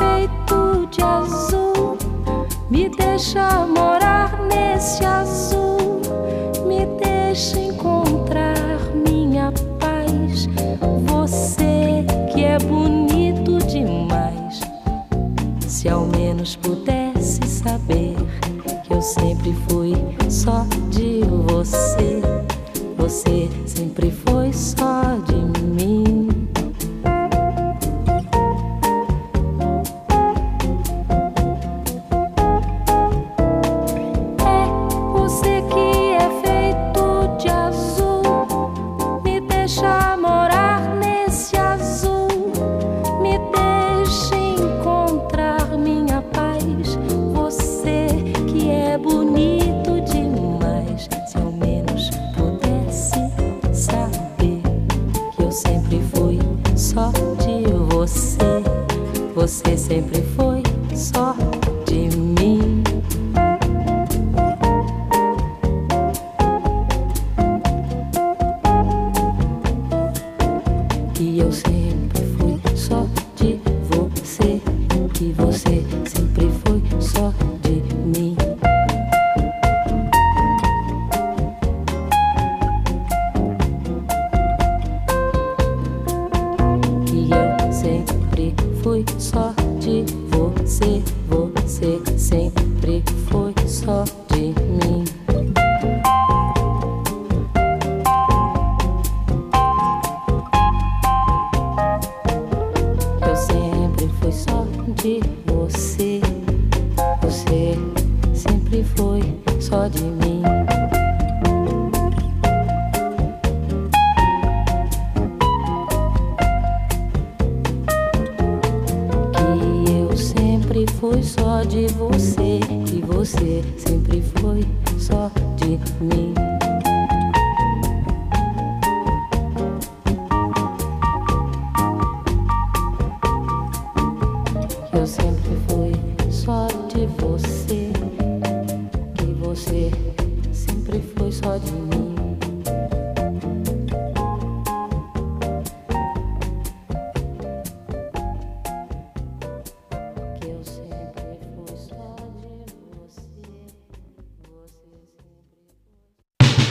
feito de azul me deixa morar nesse azul, me deixa encontrar minha paz. Você que é bonito demais, se ao menos pudesse saber que eu sempre fui só de você, você sempre foi só de mim. É você que é feito de azul, me deixa morar nesse azul, me deixa encontrar minha paz. Você que é bonito demais, se ao menos pudesse saber que eu sempre fui só de você, você sempre foi só de mim. Que eu sempre fui só de você, que você sempre foi só de mim. Que eu sempre fui só de você, você sempre foi só de mim. Eu sempre fui só de você, você sempre foi só de mim. Que eu sempre fui só de você, que você sempre foi só de mim. Eu sempre fui só de você, que você sempre foi só de mim. Que eu sempre fui só de você, você sempre foi.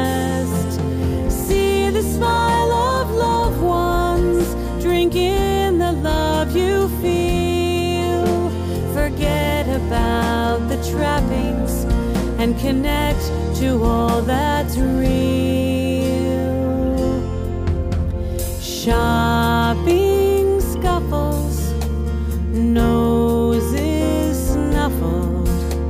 trappings and connect to all that's real. Shopping scuffles, noses snuffled,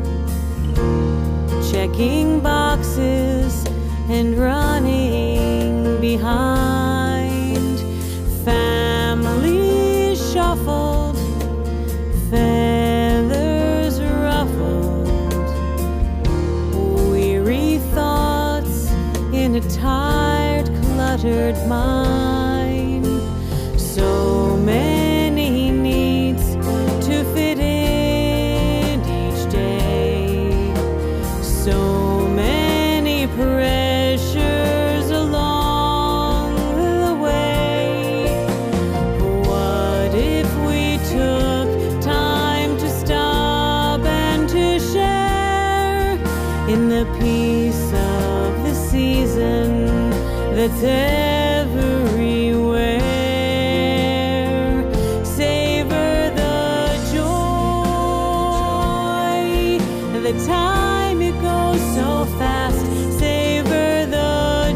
checking boxes and running behind, family shuffled, feathers ruffled, weary thoughts in a tired, cluttered mind. So many needs to fit in each day, so many pressures along the way. What if we took time to stop and to share in the peace of the season that's everywhere? Savor the joy, the time it goes so fast. Savor the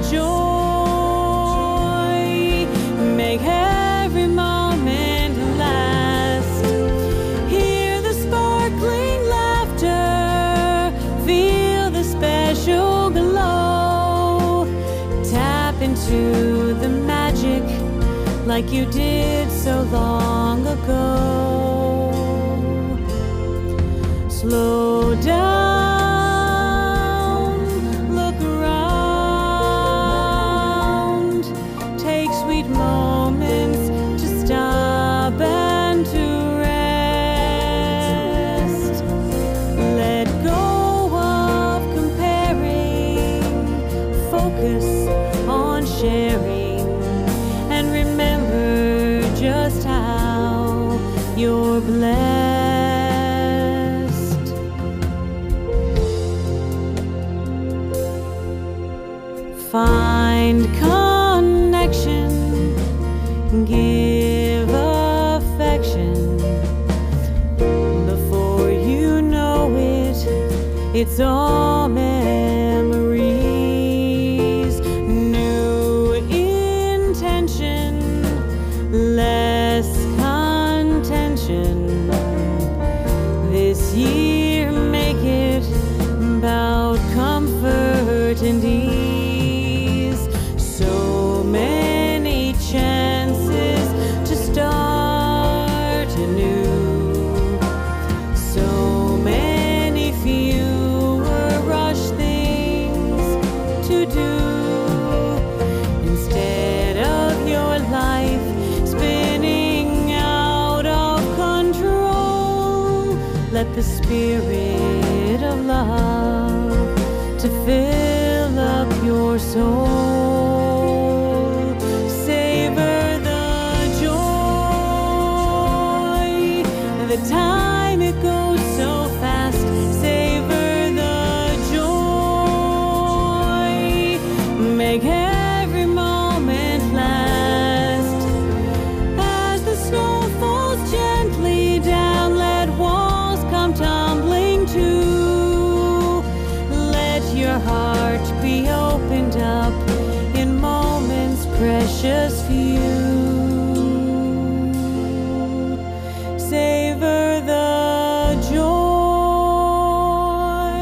joy, make every moment last. Hear the sparkling laughter, feel the special glow. Tap into the magic like you did so long ago. Slow down, look around, take sweet moments to stop and to rest. Let go of comparing, focus on sharing, and remember just how you're blessed. Find connection, give affection. Before you know it, it's all memories. New intention, less contention. This year make it about comfort and ease. So many chances to start anew. So many fewer rush things to do. Instead of your life spinning out of control, let the spirit of love to fill up your soul. Savor the joy, the time it goes so fast. Savor the joy, make every moment last. As the snow falls gently down, let walls come tumbling too. Let your heart be opened up in moments precious few. Savor the joy.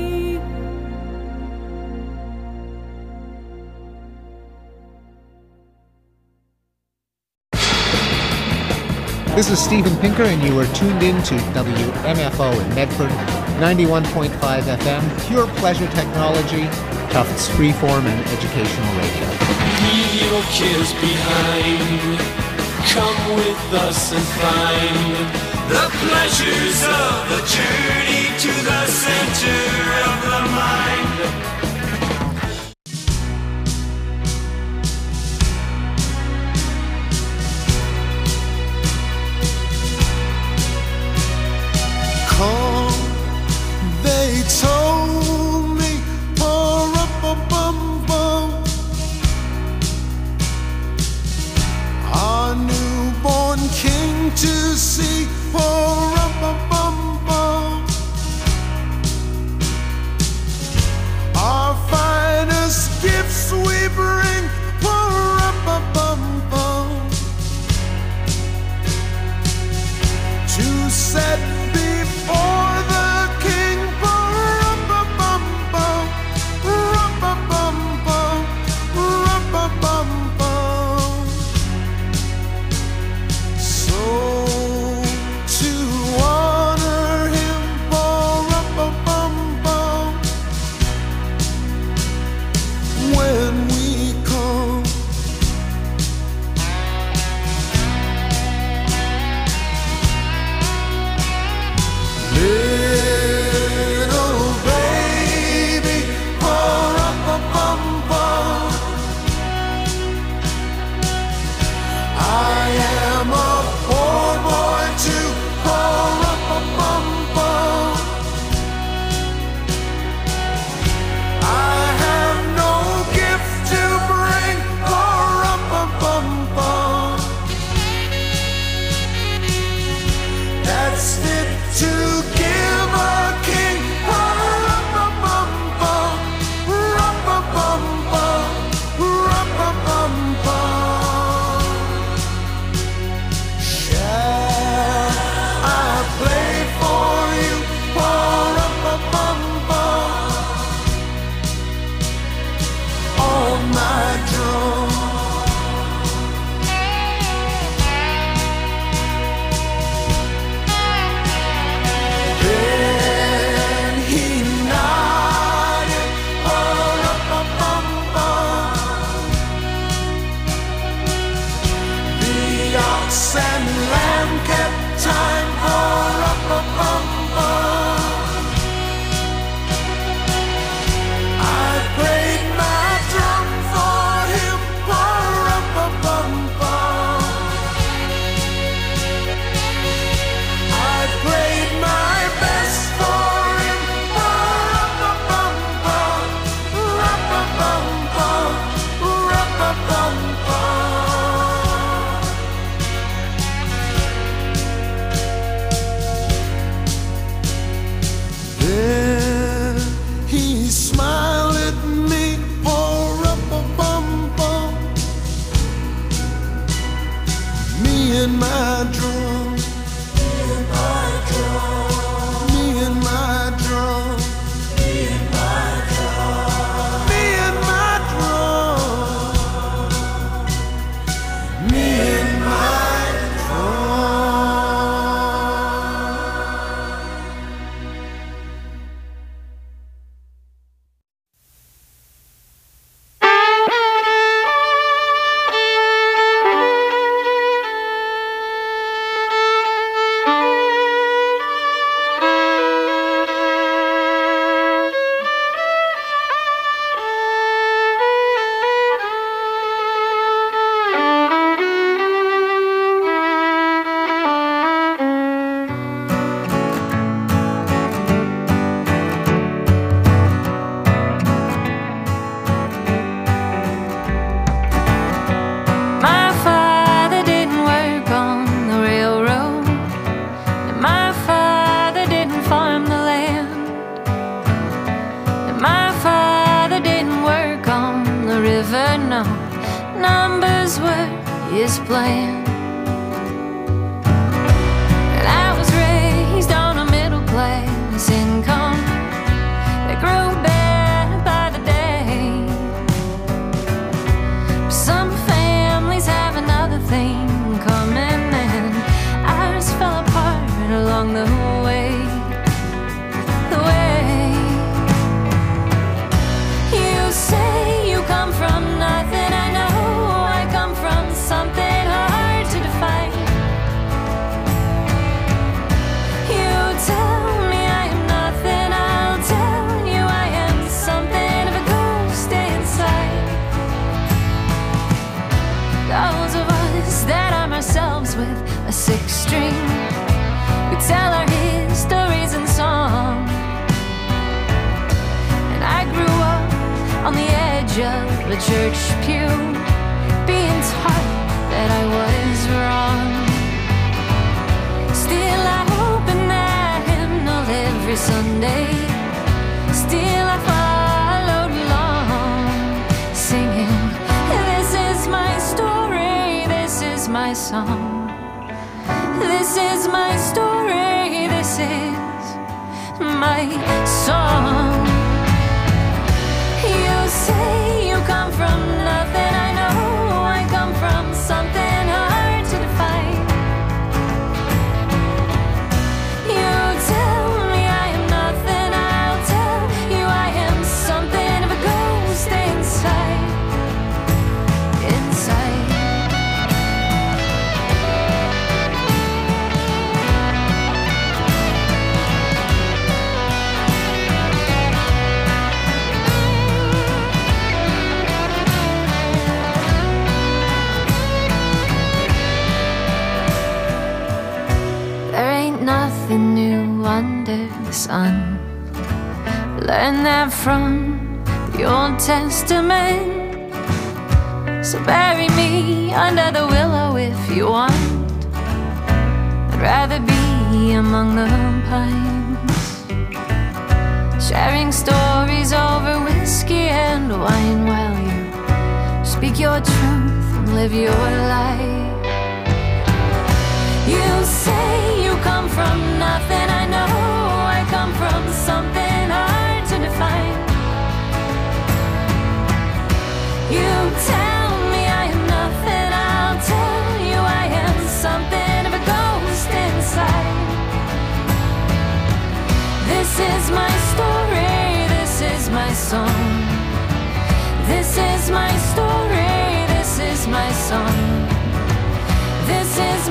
This is Steven Pinker, and you are tuned in to WMFO in Medford, 91.5 FM, pure pleasure technology, Tufts freeform and educational radio. Leave your cares behind. Come with us and find the pleasures of the journey to the center of the mind. They told me, our newborn king to see, fox and lamb kept time for Ra-pa-pum-pum. I played my drum for him for Ra-pa-pum-pum. I played my best for him for Ra-pa-pum-pum. Ra-pa-pum-pum. Ra-pa-pum-pum. There he smiled at me for Ra-pa-pum-pum. Me and my drum. Me and my drum. Me and my drum. Me and my drum. Me and my drum. Me and my drum. My father didn't work on the railroad, and my father didn't farm the land, and my father didn't work on the river, no. Numbers were his plan. And I was raised on a middle class income that grew better by the day. Some families have another thing coming, and ours fell apart along the way. The way. You say you come from nothing, I know I come from something hard to define. You tell me I am nothing, I'll tell you I am something of a ghost inside. Those of us that arm ourselves with a sixth string, we tell our histories in song. And I grew up on the edge of a church pew, being taught that I was wrong. Still I open that hymnal every Sunday. Still I followed along, singing, this is my story, this is my song. This is my story, this is my song. You say you come from nothing, I know I come from something hard to define. You tell me I am nothing, I'll tell you I am something of a ghost inside. Inside. There ain't nothing new under the sun. Learn that from the Old Testament. So bury me under the willow if you want. I'd rather be among the pines, sharing stories over whiskey and wine while you speak your truth and live your life. You say you come from nothing, I know I come from something hard to define. You tell me I am nothing, I'll tell you I am something of a ghost inside. This is my story, this is my song. This is my story, this is my song. This is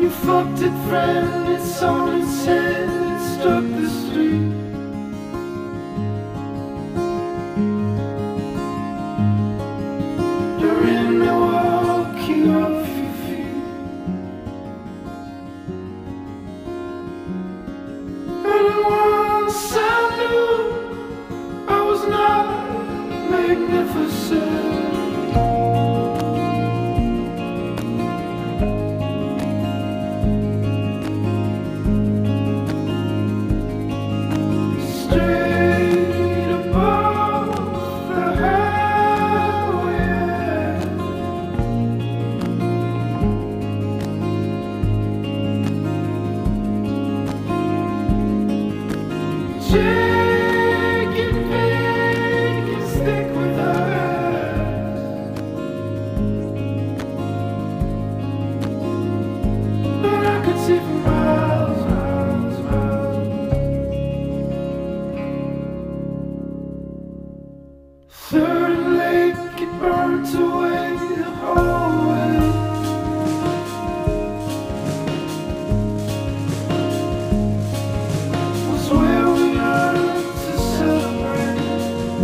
You fucked it, friend, it's on its head, it struck the street. You're in Milwaukee off your feet. And once I knew I was not magnificent. Third and Lake, it burnt away the hallway. Was where we learned to celebrate.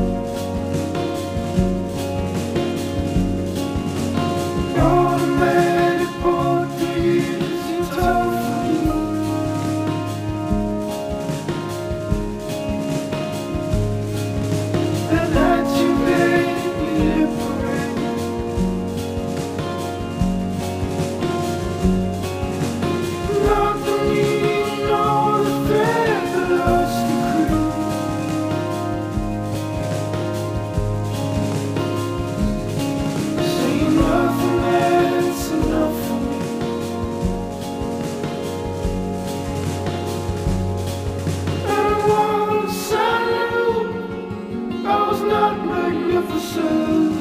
Automatic Portuguese, you tough for you. And that you made me liberate. Not the meaning nor the thread that us decree. See nothing that's enough for me. And once I knew I was not magnificent.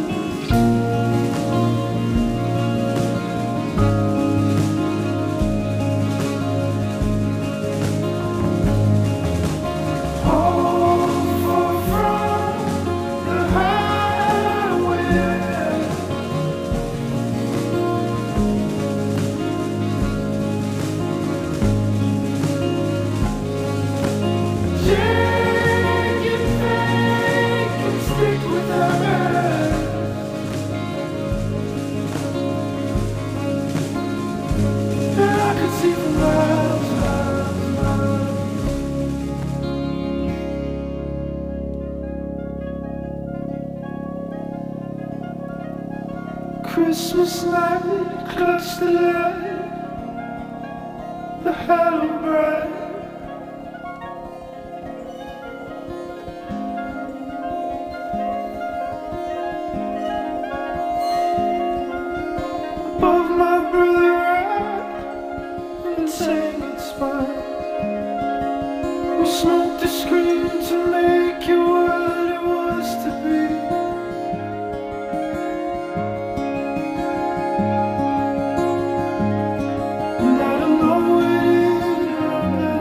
All far from the highway. Take it back and stick with us. And I could see for miles, miles, miles. Christmas night, clutch the light, the hollow bright. Above my brother right, and tangled spine. We smoked a screen to make you what it was to be. And I don't know where it is,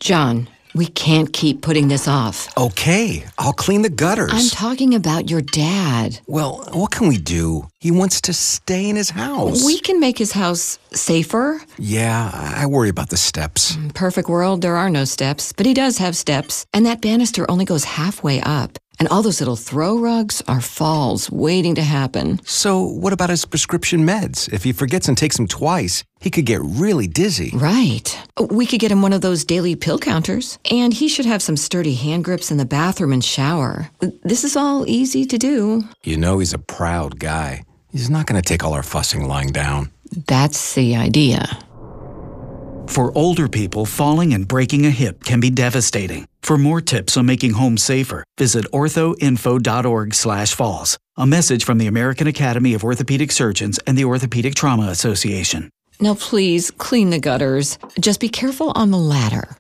John, we can't keep putting this off. Okay, I'll clean the gutters. I'm talking about your dad. Well, what can we do? He wants to stay in his house. We can make his house safer. Yeah, I worry about the steps. Perfect world, there are no steps, but he does have steps. And that banister only goes halfway up. And all those little throw rugs are falls waiting to happen. So what about his prescription meds? If he forgets and takes them twice, he could get really dizzy. Right. We could get him one of those daily pill counters. And he should have some sturdy hand grips in the bathroom and shower. This is all easy to do. You know he's a proud guy. He's not going to take all our fussing lying down. That's the idea. For older people, falling and breaking a hip can be devastating. For more tips on making home safer, visit orthoinfo.org/falls. A message from the American Academy of Orthopedic Surgeons and the Orthopedic Trauma Association. Now please, clean the gutters. Just be careful on the ladder.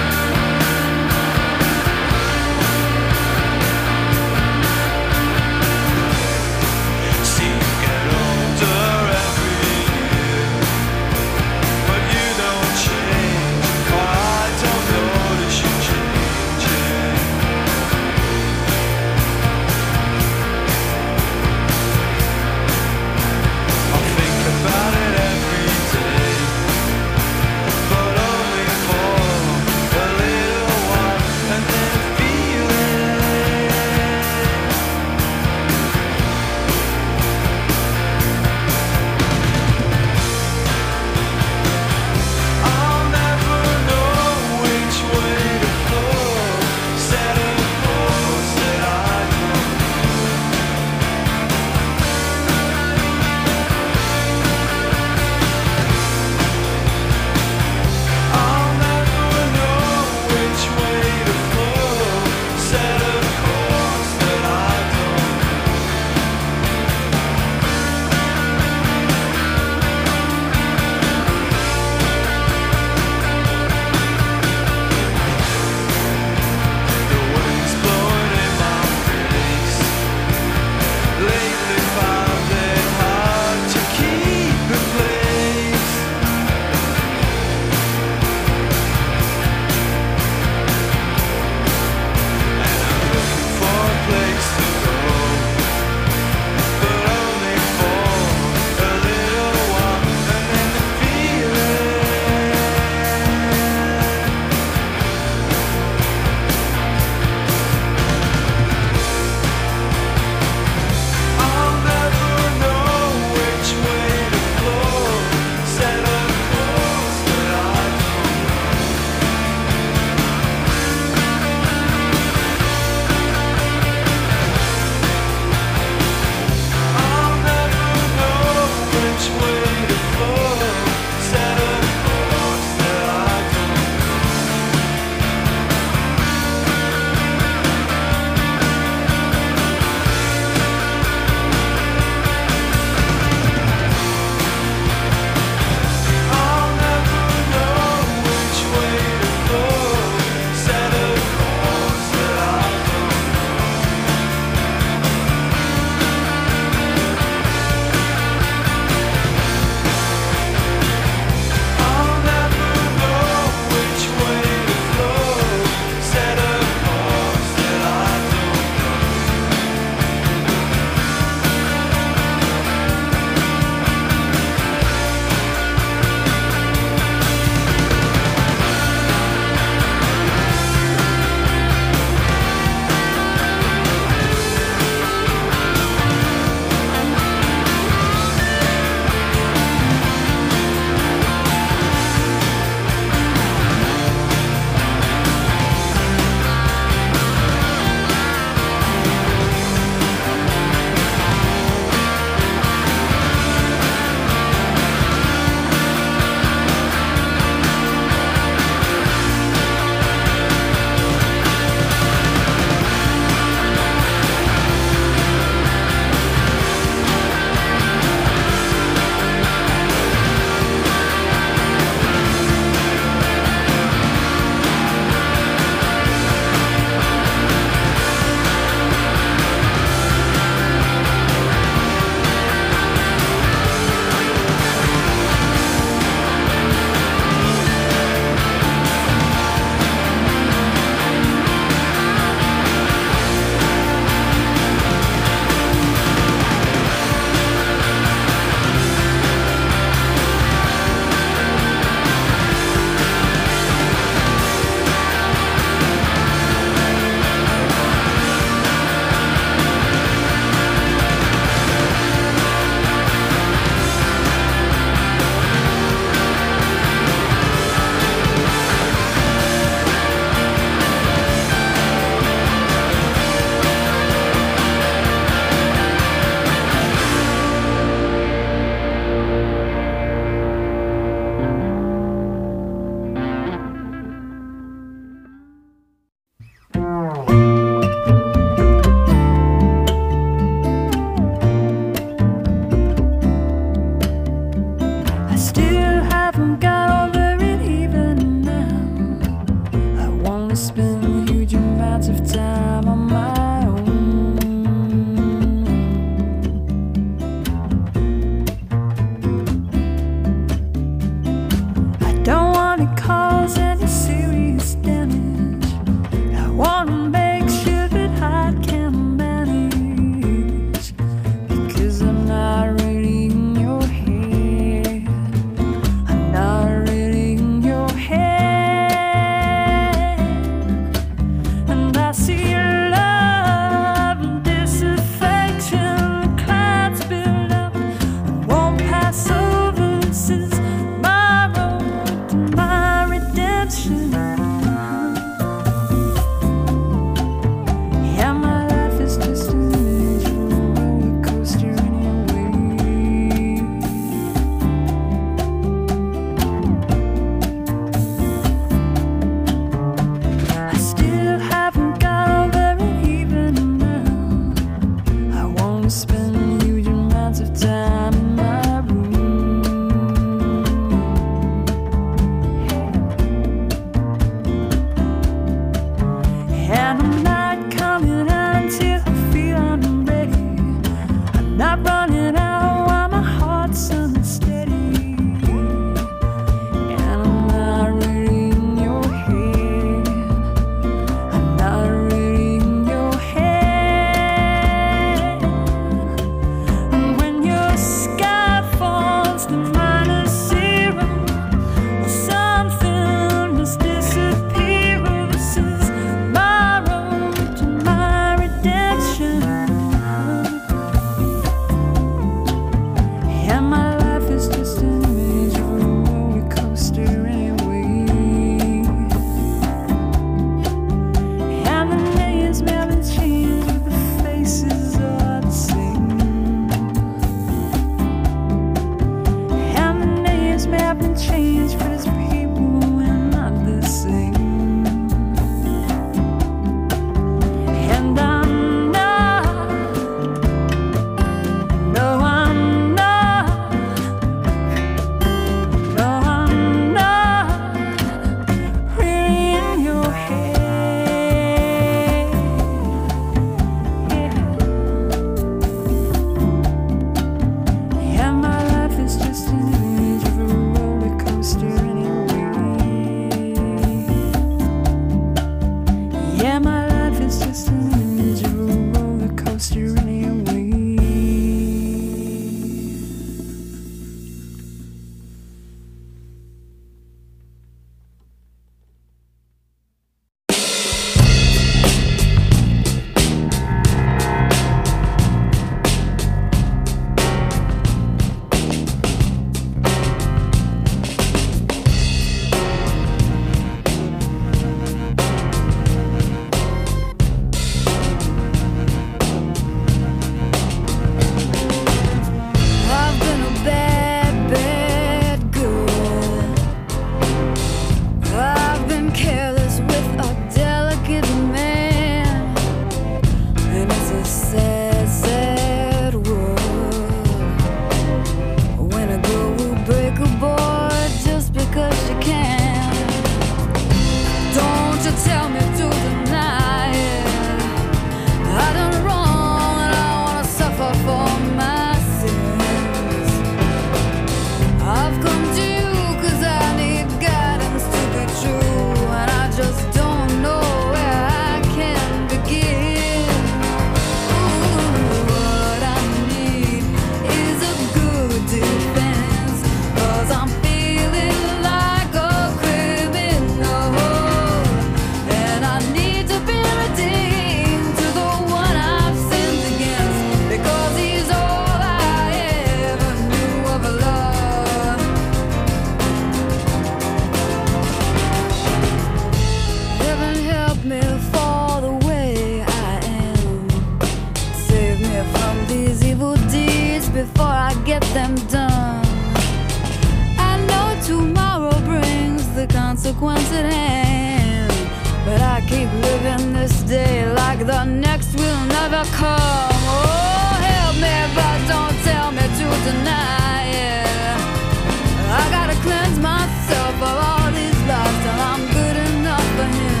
consequence at hand. But I keep living this day like the next will never come. Oh, help me, but don't tell me to deny it. I gotta cleanse myself of all these lies till I'm good enough for him.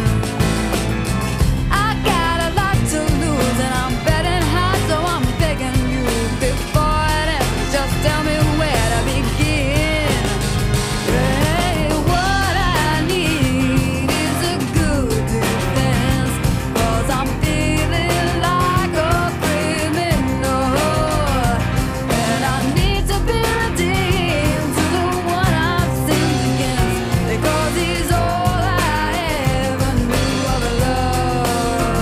I got a lot to lose and I'm betting high, so I'm begging you before it ends, just tell me where to begin. Hey, what I need is a good defense, 'cause I'm feeling like a criminal, and I need to be redeemed to the one I've sinned against, because he's all I ever knew of love.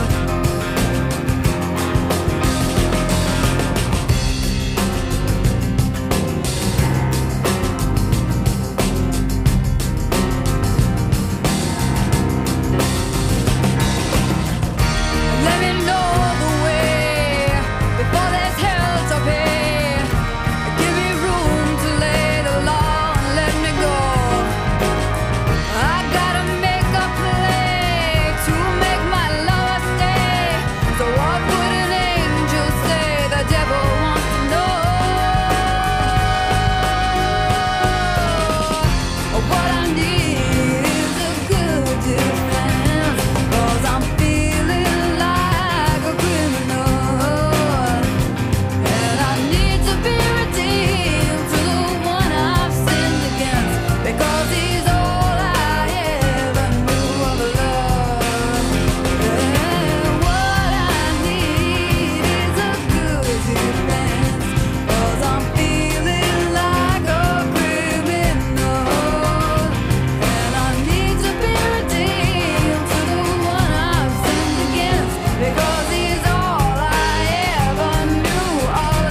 Let me know the way before there's hell to pay. Give me room to lay the law and let me go. I gotta make a play to make my lover stay. So what would an angel say? The devil wants to know. What I need is a good defense, 'cause I'm feeling like a criminal, and I need to be redeemed to the one I've sinned against, because he's all I ever knew of love. And what I need is a good defense, 'cause I'm feeling like a criminal, and I need to be redeemed to the one I've sinned against, because he's all I ever knew of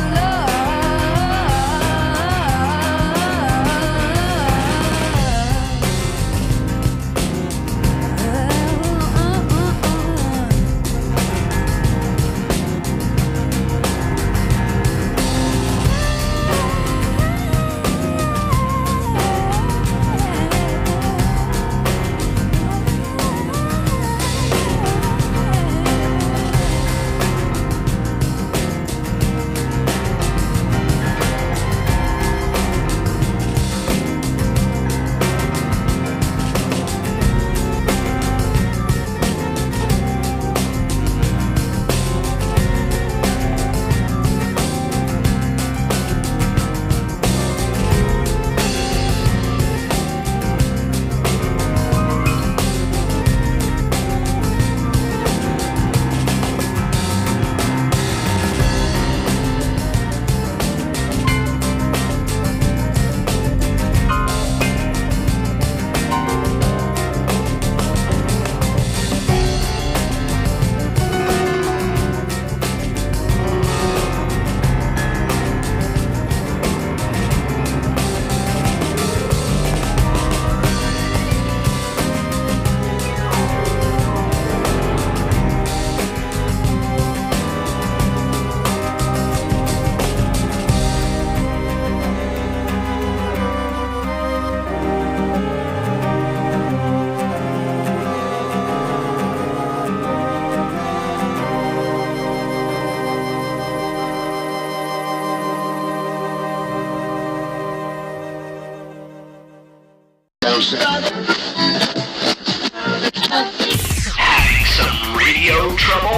Having some radio trouble?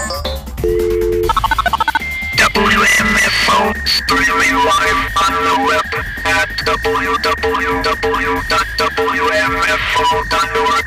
WMFO streaming live on the web at www.wmfo.org.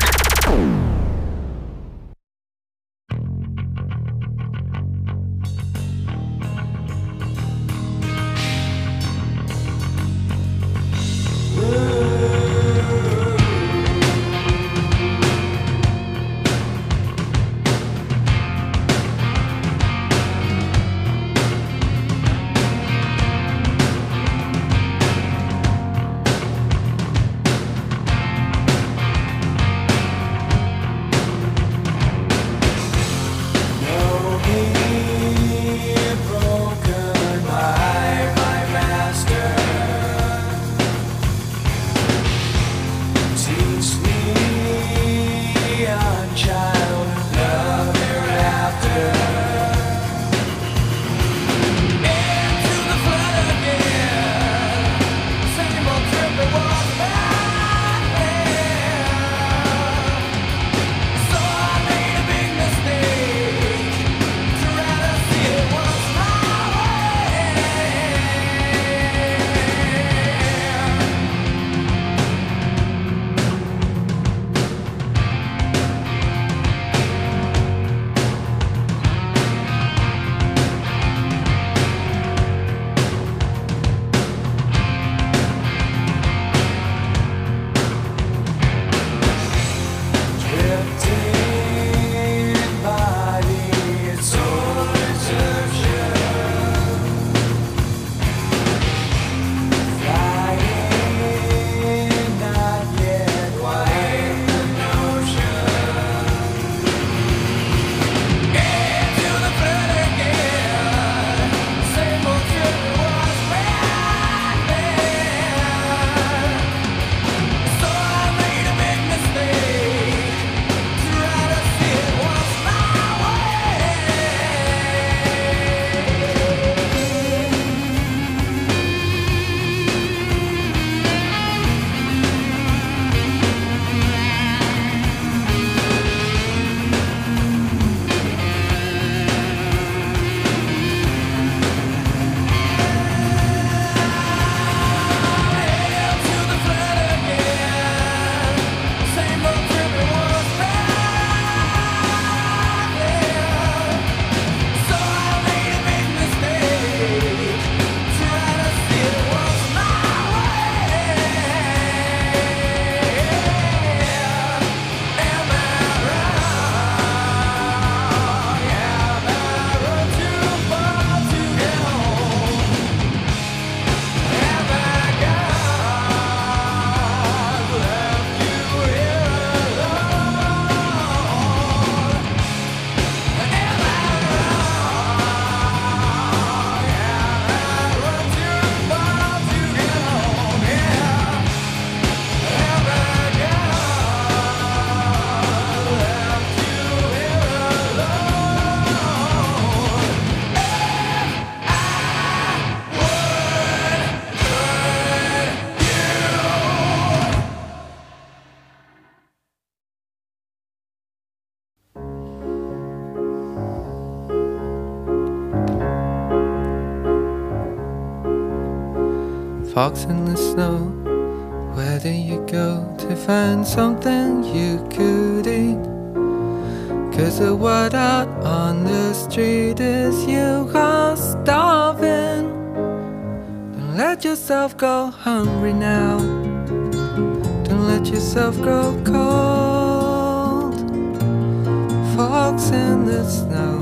Fox in the snow, where do you go to find something you could eat? 'Cause the word out on the street is you are starving. Don't let yourself go hungry now. Don't let yourself grow cold. Fox in the snow.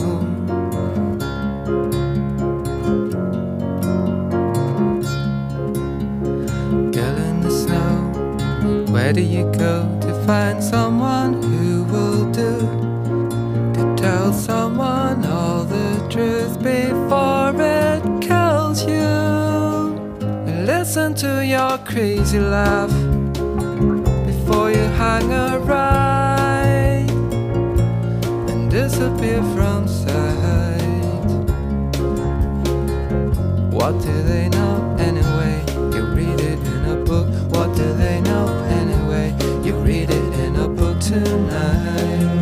Girl in the snow, where do you go to find someone who will do? To tell someone all the truth before it kills you. And listen to your crazy laugh before you hang a right and disappear from sight. What do they know anyway? You read it in a book. What do they know anyway? You read it in a book tonight.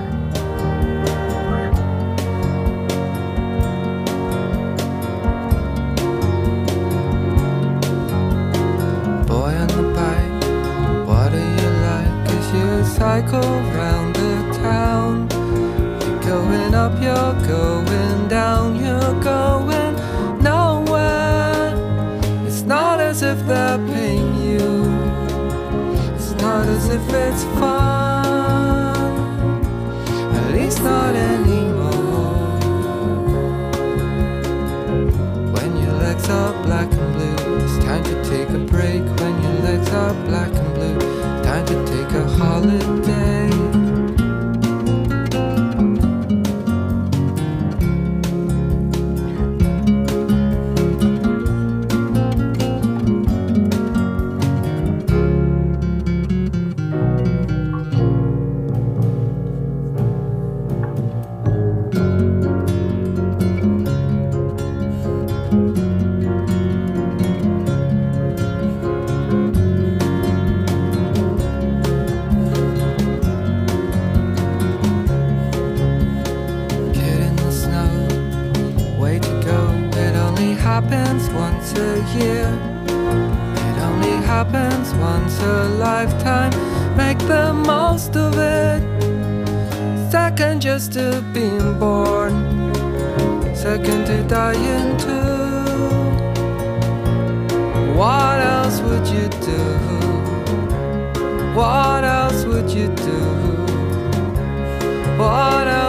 Boy on the bike, what do you like? 'Cause you cycle round the town. You're going up, you're going down, you're going nowhere. It's not as if they're paying you. It's not as if it's fun. At least not anymore. When your legs are black and blue, it's time to take a break. When your legs are black and blue, time to take a holiday. Happens once a year. It only happens once a lifetime. Make the most of it. Second just to being born, second to dying too. What else would you do? What else would you do? What else